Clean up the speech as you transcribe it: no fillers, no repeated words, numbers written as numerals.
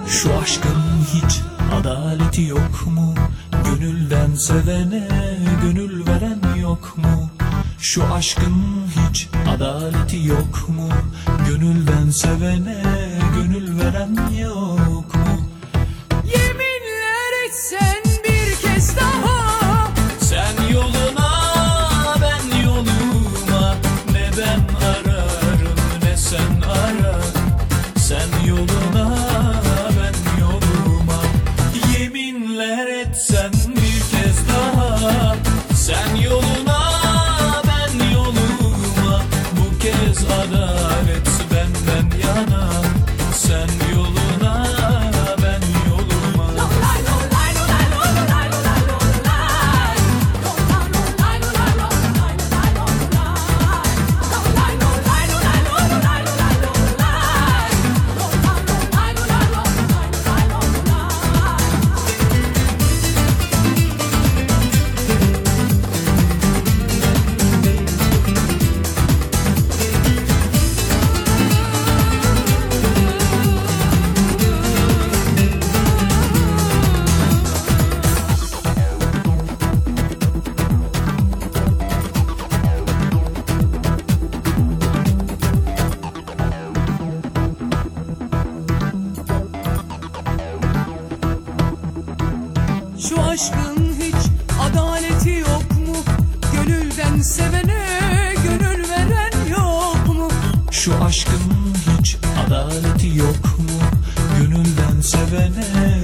Şu aşkın hiç adaleti yok mu? Gönülden sevene gönül veren yok mu? Şu aşkın hiç adaleti yok mu? Gönülden sevene gönül veren yok mu? Yeminler etsen bir kez daha, Sen yoluna ben yoluma, ne ben ararım ne sen ara. Sen yoluna ben yoluma, yeminler etsen bir kez daha. Sen yoluna ben yoluma, bu kez adalet benden yana. Sen yoluna ben yoluma. şu aşkın hiç adaleti yok mu? Gönülden sevene gönül veren yok mu? Şu aşkın hiç adaleti yok mu? Gönülden sevene